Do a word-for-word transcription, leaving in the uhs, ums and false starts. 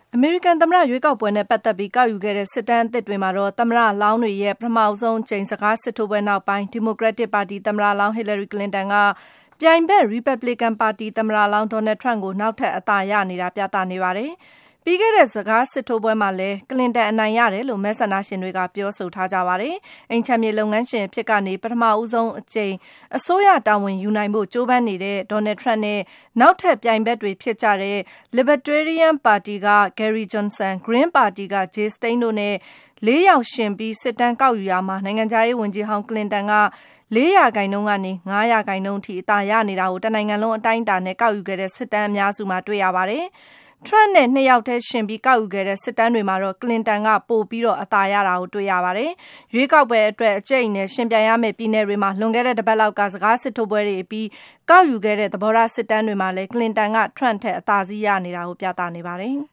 အမေရိကန်သမ္မတရွေးကောက်ပွဲနဲ့ပတ်သက်ပြီးကောက်ယူခဲ့တဲ့စစ်တမ်းအသစ်တွေမှာတော့သမ္မတလောင်းတွေရဲ့ပထမဆုံးကြိမ်စကားစစ်ထိုးပွဲနောက်ပိုင်းဒီမိုကရက်တစ်ပါတီသမ္မတလောင်းဟီလာရီကလင်တန်ကပြိုင်ဘက်ရီပတ်ဘလီကန်ပါတီသမ္မတလောင်းဒေါ်နယ်ထရန့်ကိုနောက်ထပ်အသာရနေတာပြသနေပါတယ်။ပြီးခဲ့တဲ့စကားစစ်ထိုးပွဲမှာလည်းကလင်တန်အနိုင်ရတယ်လို့မဲဆန္ဒရှင်တွေကပြောဆိုထားကြပါတယ်။အိမ်ချမ်းမြေလုပ်ငန်းရှင်ဖြစ်ကနေပထမဦးဆုံးအကြိမ်အစိုးရတာဝန်ယူနိုင်ဖို့ကြိုးပမ်းနေတဲ့ဒေါ်နယ်ထရန့်နဲ့နောက်ထပ်ပြိုင်ဘက်တွေဖြစ်ကြတဲ့ Libertarian ပါတီက Gary Johnson, Green ပါတီက Jay Stein တို့နဲ့လေးယောက်ရှင်ပြီးစစ်တမ်းကောက်ယူရာမှာနိုင်ငံခြားရေးဝန်ကြီးဟောင်းကလင်တန်ကလေးရာခိုင်နှုန်းကနေငါးရာခိုင်နှုန်းအထိအသာရနေတာကိုတနိုင်ငံလုံးအတိုင်းအတာနဲ့ကောက်ယူခဲ့တဲ့စစ်တမ်းအများစုမှာတွေ့ရပါတယ်။ ထရန့်နဲ့နှစ်ယောက်တည်းရှင်ပြီးကောက်ယူခဲ့တဲ့စစ်တမ်းတွေမှာတော့ကလင်တန်ကပိုပြီးတော့အသာရတာကိုတွေ့ရပါတယ်။ရွေးကောက်ပွဲအတွက်အကျိတ်နဲ့ရှင်ပြိုင်ရမယ့်ပြည်နယ်တွေမှာလွန်ခဲ့တဲ့တစ်ပတ်လောက်ကစကားစစ်ထိုးပွဲတွေပြီးကောက်ယူခဲ့တဲ့သဘောထားစစ်တမ်းတွေမှာလည်းကလင်တန်ကထရန့်ထက်အသာစီးရနေတာကိုပြသနေပါတယ်။